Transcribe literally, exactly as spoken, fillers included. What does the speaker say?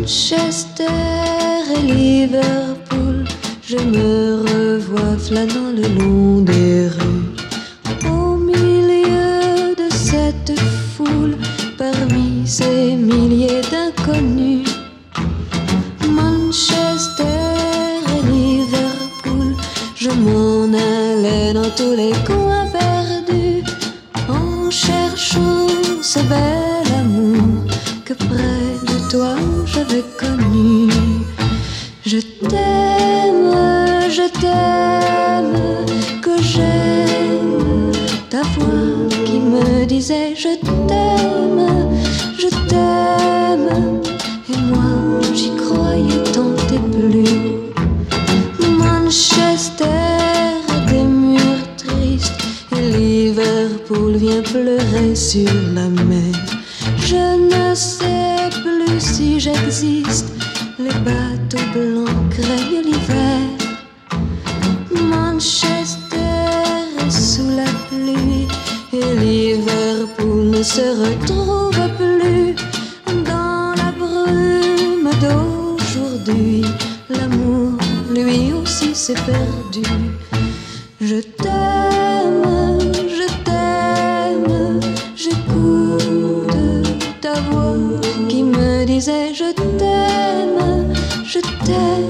Manchester et Liverpool, je me revois flânant le long des rues, au milieu de cette foule, parmi ces milliers d'inconnus. Manchester et Liverpool, je m'en allais dans tous les coins perdus, en cherchant ce bel amour que près de toi j'avais connu. Je t'aime, je t'aime, que j'aime ta voix qui me disait je t'aime, je t'aime, et moi j'y croyais tant et plus. Manchester a des murs tristes et Liverpool vient pleurer sur la mer. Je ne sais plus si j'existe, les bateaux blancs craignent l'hiver. Manchester est sous la pluie et Liverpool ne se retrouve plus. Dans la brume d'aujourd'hui, l'amour lui aussi s'est perdu. Je t'aime, je t'aime, j'écoute ta voix qui me disait je t'aime, je t'aime.